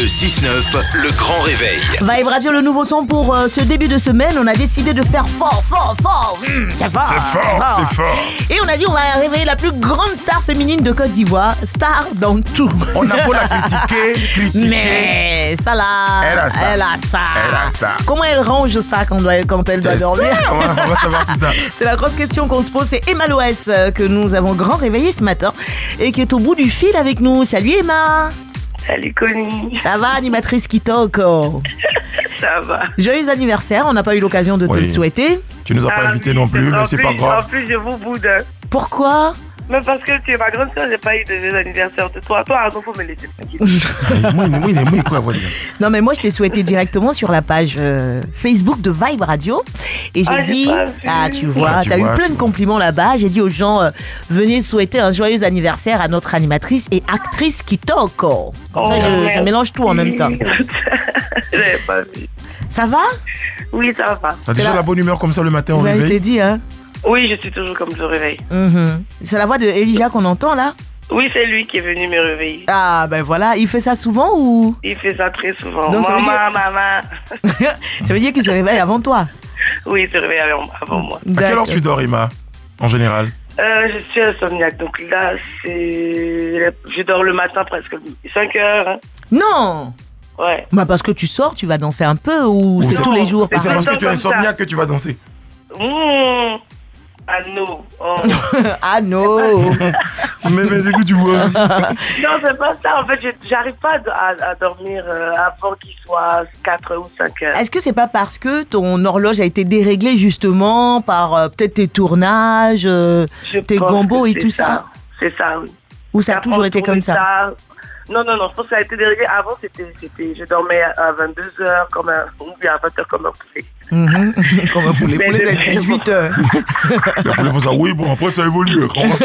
Le 6-9, le grand réveil. Vibe Radio, le nouveau son pour ce début de semaine. On a décidé de faire fort. C'est fort. C'est fort. Et on a dit on va réveiller la plus grande star féminine de Côte d'Ivoire. Star dans tout. On a beau la critiquer. Mais ça là, elle a ça. Comment elle range ça quand elle doit dormir? On va savoir tout ça. C'est la grosse question qu'on se pose. C'est Emma Loès que nous avons grand réveillé ce matin et qui est au bout du fil avec nous. Salut Emma. Salut Connie. Ça va, animatrice Kitoko? Ça va. Joyeux anniversaire, on n'a pas eu l'occasion de te le souhaiter. Tu nous as pas invité non plus, mais c'est pas grave. En plus, je vous boude. Pourquoi? Même parce que tu es ma grande soeur, j'ai pas eu de joyeux anniversaire de toi. Toi, Arnaud, faut me laisser tranquille. Moi, quoi, voilà. Non, mais moi, je t'ai souhaité directement sur la page Facebook de Vibe Radio. Et j'ai dit, tu vois, t'as eu plein de compliments là-bas. J'ai dit aux gens, venez souhaiter un joyeux anniversaire à notre animatrice et actrice Kitoko. Comme ça, je mélange tout en même temps. J'avais pas vu. Ça va? Oui, ça va. T'as déjà la bonne humeur comme ça le matin au réveil? Je t'ai dit, hein? Oui, je suis toujours comme je réveille. C'est la voix de Elijah qu'on entend là? Oui, c'est lui qui est venu me réveiller. Ah, ben voilà. Il fait ça souvent ou? Il fait ça très souvent. Donc, maman. Ça veut dire qu'il se réveille avant toi? Oui, il se réveille avant moi. À quelle heure tu dors, Emma, en général? Je suis insomniaque, donc là, je dors le matin presque 5 heures. Hein. Non! Ouais. Bah parce que tu sors, tu vas danser un peu ou c'est tous les jours? C'est parce que tu es insomniaque que tu vas danser. Ah non. Oh. Ah non. mais écoute, tu vois. Non, c'est pas ça. En fait, j'arrive pas à dormir avant qu'il soit 4 ou 5 heures. Est-ce que c'est pas parce que ton horloge a été déréglée justement par peut-être tes tournages, tes gambos et tout ça? C'est ça, oui. Ou ça a toujours été comme ça? Non, je pense que ça a été déréglé. Avant, je dormais à 22h ou bien à 20h comme un poulet. Comme un poulet. Poulet, c'est 18h. Le poulet, faut ça. Oui, bon, après, ça évolue.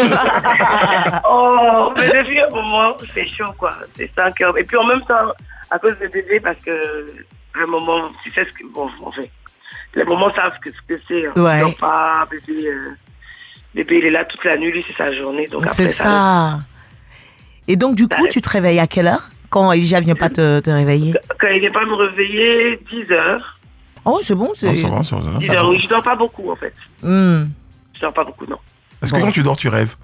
Oh, mais depuis un moment, c'est chaud, quoi. C'est 5 heures. Et puis en même temps, à cause des bébés, parce que le moment, tu sais ce que. Bon, en fait, les moments savent ce que c'est. Ouais. Donc, pas, bébé, il est là toute la nuit, lui, c'est sa journée. Donc après, c'est ça. Et donc, du coup, tu te réveilles à quelle heure? Quand Elijah vient pas te réveiller? Quand il vient pas me réveiller, 10h. Oh, c'est bon, c'est... Ça va. 10h, oui, je dors pas beaucoup, en fait. Je dors pas beaucoup, non. Est-ce que quand tu dors, tu rêves?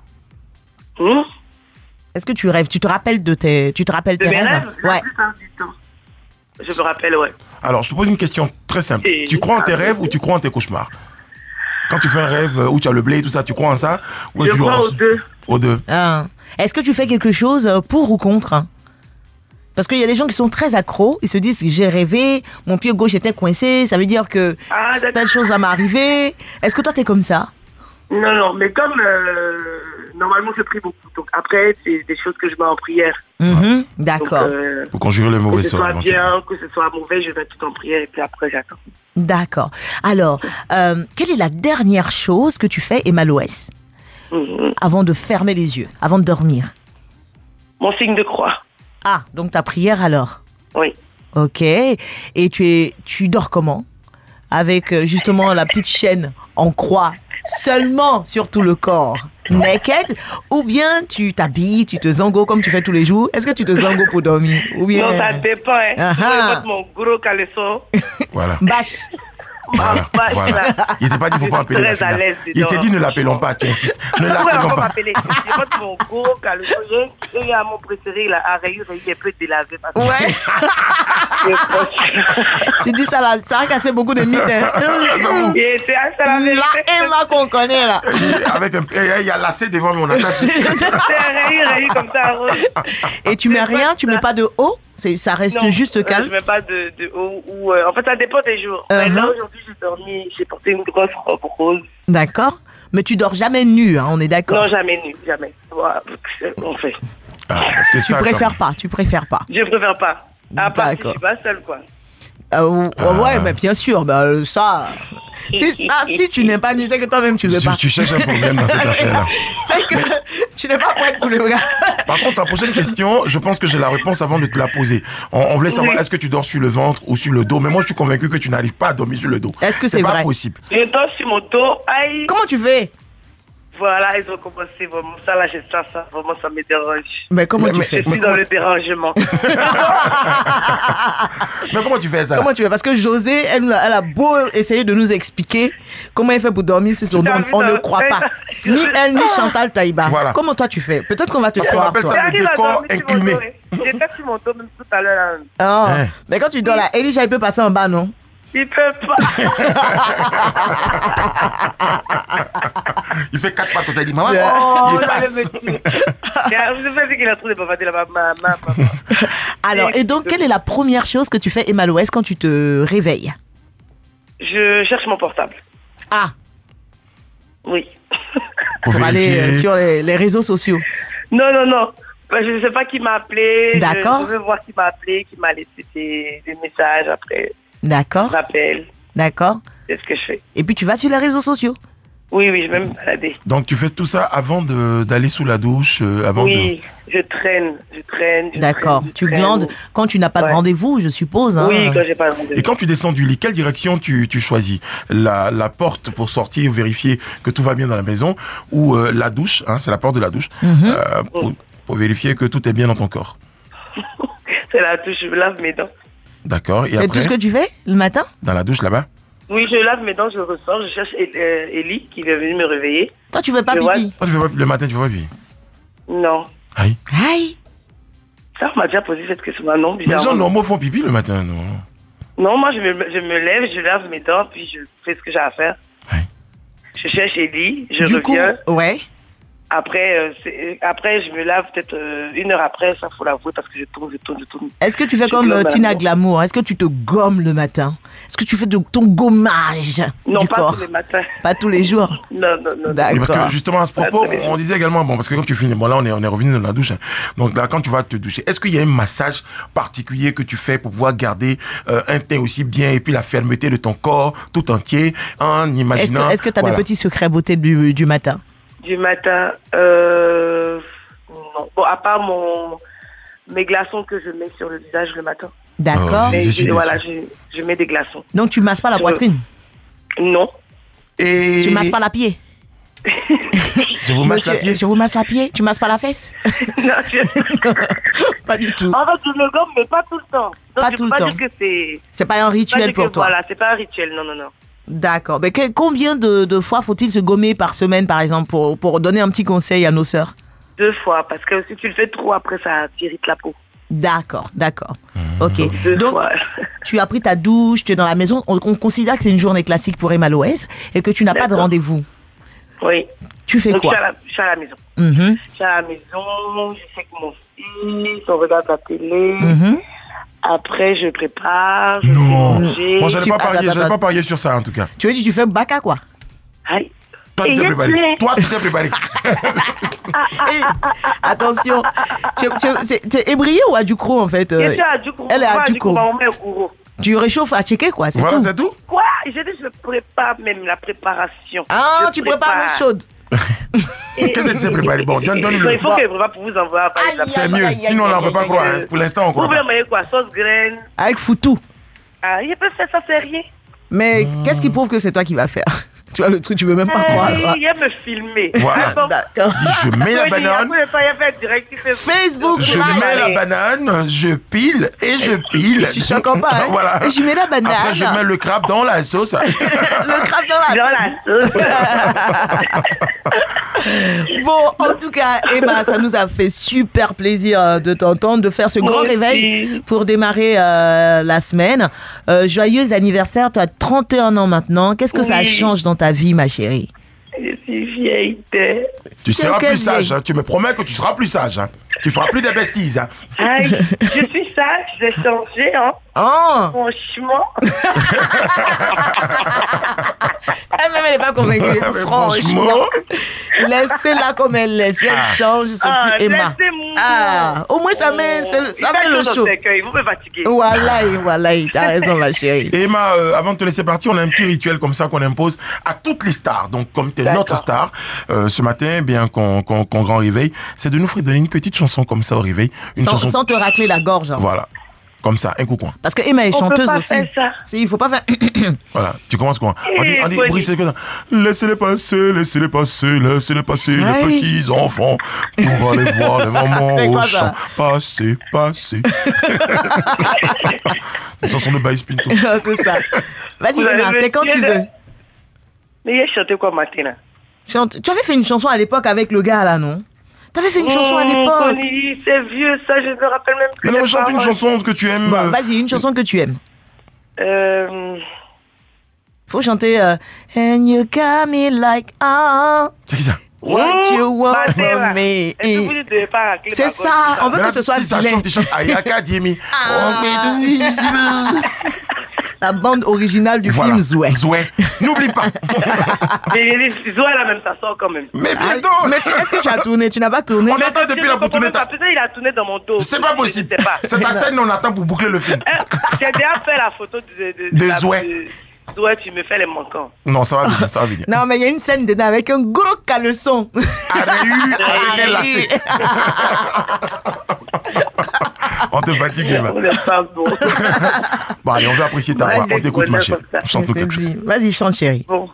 Est-ce que tu rêves? Tu te rappelles tes rêves? Ouais. La plupart du temps. Je me rappelle, ouais. Alors, je te pose une question très simple. Tu crois en tes rêves ou tu crois en tes cauchemars? Quand tu fais un rêve où tu as le blé et tout ça, tu crois en ça? Je crois aux deux. Aux deux. Ah. Est-ce que tu fais quelque chose pour ou contre? Parce qu'il y a des gens qui sont très accros, ils se disent j'ai rêvé, mon pied gauche était coincé, ça veut dire que telle chose va m'arriver. Est-ce que toi t'es comme ça? Non, mais comme normalement je prie beaucoup, donc après c'est des choses que je mets en prière. D'accord. Pour conjurer le mauvais sort. Que ce soit bien, que ce soit mauvais, je mets tout en prière et puis après j'attends. D'accord. Alors, quelle est la dernière chose que tu fais, Emma Loès, avant de fermer les yeux, avant de dormir? Mon signe de croix. Ah, donc ta prière alors? Oui. Ok. Et tu dors comment? Avec justement la petite chaîne en croix, seulement sur tout le corps, naked? Ou bien tu t'habilles, tu te zango comme tu fais tous les jours? Est-ce que tu te zango pour dormir? Ou bien... Non, ça dépend. Hein. Je vais mon gros caleçon. Voilà. Bâche. Voilà. Il n'était pas dit, il ne faut pas appeler la fille. Il était dit, ne l'appelons pas, tu insistes. Ne l'appelons pas. Je porte mon gros caleçon. J'ai mon préféré, là, à Rayu, il peut délaver. Ouais. Tu dis ça là, ça a cassé beaucoup de mythes. La Emma qu'on connaît là. Avec il y a lacet devant mon attache. C'est un Rayu comme ça. Et tu mets rien, tu mets pas de haut? Ça reste juste calme? Je mets pas de haut. En fait, ça dépend des jours. Là, aujourd'hui, j'ai porté une grosse robe rose. D'accord. Mais tu dors jamais nu, hein, on est d'accord? Non, jamais nu, jamais. On fait. Tu préfères pas? Je préfère pas. À part si je suis pas seule, quoi. Ouais, mais bien sûr, ça... Si tu n'es pas nu, c'est que toi-même tu ne veux pas. Tu cherches un problème dans cette affaire-là. C'est que tu n'es pas prête pour le gars. Par contre, ta prochaine question, je pense que j'ai la réponse avant de te la poser. On voulait savoir, est-ce que tu dors sur le ventre ou sur le dos? Mais moi, je suis convaincu que tu n'arrives pas à dormir sur le dos. Est-ce que c'est vrai? Pas possible. Je dors sur mon dos. Aïe. Comment tu fais? Voilà, ils ont commencé vraiment ça, là, ça, vraiment, ça me dérange. Mais comment tu fais? Je suis dans le dérangement. Mais comment tu fais ça? Comment tu fais? Parce que José, elle a beau essayer de nous expliquer comment elle fait pour dormir sur son dos, on ne croit pas. Ni elle, ni Chantal Taïba. Voilà. Comment toi tu fais? Peut-être qu'on va te Parce qu'on croire, appelle toi. ça le décor incliné. J'ai fait sur mon dos même tout à l'heure. Ah. Hein. Mais quand tu dors là, Elijah, il peut passer en bas, non? Il peut pas. Il fait 4 pas comme ça, il dit maman, Oh, il là, passe. le monsieur. Je sais qu'il a trop de papaté là-bas. Alors, et donc, quelle est la première chose que tu fais, Emma Loès, quand tu te réveilles? Je cherche mon portable. Ah, Oui. pour aller vérifier. sur les réseaux sociaux. Non. Je ne sais pas qui m'a appelé. D'accord. Je veux voir qui m'a appelé, qui m'a laissé des messages après. D'accord, Rappel. d'accord. C'est ce que je fais. Et puis tu vas sur les réseaux sociaux. Oui, je vais me balader. Donc tu fais tout ça avant d'aller sous la douche, avant Oui, je traîne. D'accord. Tu traîne. glandes quand tu n'as pas de Ouais. rendez-vous, je suppose. Hein. Oui, quand j'ai pas de rendez-vous. Et quand tu descends du lit, quelle direction tu choisis? La porte pour sortir, vérifier que tout va bien dans la maison, ou la douche, hein, c'est la porte de la douche, pour vérifier que tout est bien dans ton corps. C'est la douche, je lave mes dents. D'accord. Et C'est après, tout ce que tu fais le matin? dans la douche là-bas? Oui, je lave mes dents, je ressors, je cherche Ellie qui vient venir me réveiller. Toi, tu veux pas Je vois. pipi? Oh, tu fais pas, le matin, tu fais pas pipi? Non. Aïe. Aïe. Ça, on m'a déjà posé cette question. Non, Les gens bizarrement. normaux font pipi le matin, non? Non, moi, je me lève, je lave mes dents, puis je fais ce que j'ai à faire. Ouais. Je cherche Ellie, je Du coup, reviens. ouais. Après, je me lave peut-être 1 heure après, ça faut l'avouer, parce que je tourne. Est-ce que tu fais Je comme glomme Tina à la Glamour? Est-ce que tu te gommes le matin? Est-ce que tu fais ton gommage Non, du pas corps? tous les matins. Pas tous les jours. Non. Et D'accord. parce que justement à ce propos, Très bien. on disait également, bon, parce que quand tu finis, bon là on est revenu dans la douche, hein. Donc là quand tu vas te doucher, est-ce qu'il y a un massage particulier que tu fais pour pouvoir garder un teint aussi bien et puis la fermeté de ton corps tout entier en imaginant... Est-ce que tu as voilà. des petits secrets beauté du matin? Du matin, non. Bon, à part mes glaçons que je mets sur le visage le matin. D'accord. Oh, Mais Je suis voilà, je mets des glaçons. Donc tu masses pas la Je- poitrine? Non. Et Tu masses pas la pied? je vous masse la Monsieur, pied. je vous masse la pied? Tu masses pas la fesse? Non, Pas du tout. En fait, je me gomme, mais pas tout le temps. Donc, Pas je tout peux le temps. dire que c'est... C'est pas un pas rituel dire pour que toi? Voilà, c'est pas un rituel, non. D'accord. Mais combien de fois faut-il se gommer par semaine, par exemple, pour donner un petit conseil à nos sœurs? 2 fois, parce que si tu le fais trop, après, ça t'irrite la peau. D'accord. Ok. 2 Donc, fois. tu as pris ta douche, tu es dans la maison. On considère que c'est une journée classique pour Emma Loès et que tu n'as pas de D'accord. rendez-vous. Oui. Tu fais Donc, quoi? je suis à la maison. Mhm, Je suis à la maison, je sais que mon fils, on regarde la télé. mhm. Après, je prépare, je Non. fais manger. Moi j'allais Attends. pas parier sur ça en tout cas. Tu veux dire, tu fais baka quoi? Aïe. Toi tu Et sais il préparer. plaît. Toi tu sais préparer. Eh, attention, t'es ébrié ou à Ducrot en fait? Je suis à Djoukro. Elle est à Djoukro. On met au gourou. Tu réchauffes à checker quoi, c'est Voilà, tout. c'est tout. Quoi? J'ai dit, je prépare même la préparation. Ah, Je tu prépares l'eau prépare. chaude. Et- Qu'est-ce que tu sais préparer? Bon, Il donne-le. faut que je prépare pour vous envoyer par Aïe, exemple. C'est aïe, mieux. aïe, Sinon là on aïe, peut pas aïe, croire. aïe. Hein. Pour l'instant on Vous croit voulez pas. envoyer quoi? Sauce graine? Avec foutou. Ah, il peut faire ça, c'est rien. Mais qu'est-ce qui prouve que c'est toi qui vas faire? Tu vois le truc, tu veux même pas croire. toi. Il aime me filmer. Voilà. Attends. D'accord. Je mets la banane. Après, il a fait direct. Il fait Facebook Je Live. mets la banane, je pile et je pile. Tu choques pas, hein? Voilà. Et je mets la banane. Après, je mets le crabe dans la sauce. Le crabe dans la... Dans la sauce. Bon, en tout cas, Emma, ça nous a fait super plaisir de t'entendre, de faire ce grand Moi réveil aussi. pour démarrer la semaine. Joyeux anniversaire, tu as 31 ans maintenant. Qu'est-ce que ça Oui. change dans ta vie, ma chérie? Je suis vieille. Tu seras Quelle plus sage. vieille. Hein. Tu me promets que tu seras plus sage. Hein. Tu feras plus des bêtises. Hein. Aïe, je suis sage, j'ai changé, hein. Oh, Franchement. elle-même, elle n'est pas convaincue. Mais Franchement, laissez-la comme elle est. Si elle change, c'est Ah, plus Emma. laissez-moi. Ah, au moins, ça met, ça met le chaud. Vous me fatiguez. Voilà, t'as raison, ma chérie. Et Emma, avant de te laisser partir, on a un petit rituel comme ça qu'on impose à toutes les stars. Donc, comme tu es D'accord. notre star, ce matin, bien qu'on grand réveil, c'est de nous faire donner une petite chanson comme ça au réveil. Une chanson. Sans te racler la gorge. Hein. Voilà. Comme ça, un coup coin. Parce que Emma est chanteuse peut pas aussi. faire ça. Si, il faut pas faire. Voilà, tu commences quoi? On dit Bonnie. Brice, c'est que ça. Laissez-les passer, les petits enfants pour aller voir les mamans C'est au quoi, champ. ça? Passer. C'est une chanson de Baïs Pinto. C'est ça. Vas-y, Vous Emma, avez c'est quand tu le- veux. Mais il a chanté quoi matin là? Chante. Tu avais fait une chanson à l'époque avec le gars là, non? T'avais fait une chanson à l'époque. Bonnie, c'est vieux ça, je me rappelle même plus. Mais non, les chante une paroles. chanson que tu aimes. Vas-y, une chanson que tu aimes. Faut chanter And you got me like C'est qui ça? what you want Matin, là. from me. Est-ce que vous ne devez pas racler C'est ma ça, gorge, on veut Mais que là, ce soit si ça vilain. chante, tu chantes Ayaka Diemi. La bande originale du Voilà. film Zoué. Zoué. N'oublie pas. Mais Zoé là même, ça sort quand même. Mais bientôt. Mais est-ce que tu as tourné? Tu n'as pas tourné? On attend depuis là pour tourner ta... Peut-être il a tourné dans mon dos. C'est pas possible. Je sais pas. C'est ta scène, on attend pour boucler le film. J'ai déjà fait la photo De la- Zoé. de Zoé, tu me fais les manquants. Non, ça va venir. Non, mais il y a une scène dedans avec un gros caleçon. Arréhu avec un lacet. On te fatigue, Emma. On n'est pas bon. Bon, allez, on veut apprécier ta Ouais, voix. c'est On t'écoute, ma bonheur chère. comme ça. Chante-nous quelque chose. Vas-y, chante, chérie. Bon.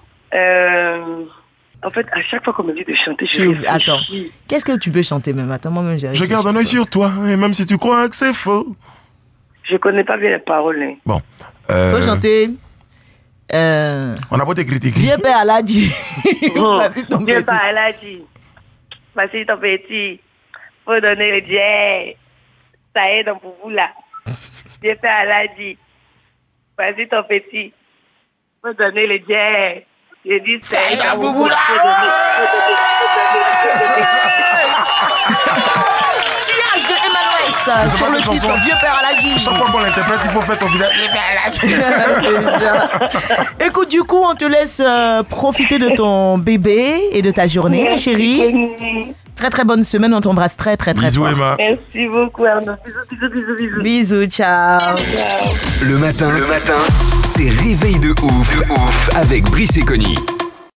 En fait, à chaque fois qu'on me dit de chanter, je réfléchis. Attends. Qu'est-ce que tu veux chanter même? Attends, moi-même, j'ai Je réfléchi. garde un œil sur toi, et même si tu crois que c'est faux. Je connais pas bien les paroles. Hein. Bon. Faut chanter. On a pas tes critiques. Vieux père Aladji. Vas-y, ton Vieux petit. pas, elle a dit. Vas-y, ton petit. Faut donner le jet. Ça aide pour vous là. Vieux père, elle a dit. Vas-y, ton petit. Faut donner le jet. J'ai dit, ça aide pour vous là. Tuage de Emmanuel sur pas le cette titre chanson. Vieux père Aladji. Chaque fois qu'on l'interprète, il faut faire ton visage. Écoute, du coup, on te laisse profiter de ton bébé et de ta journée, ma chérie. Très très bonne semaine, on t'embrasse très très très Bisous, fort. Emma. Merci beaucoup, Arnaud. Bisous. Bisous, ciao. Le matin, c'est réveil de ouf avec Brice et Connie.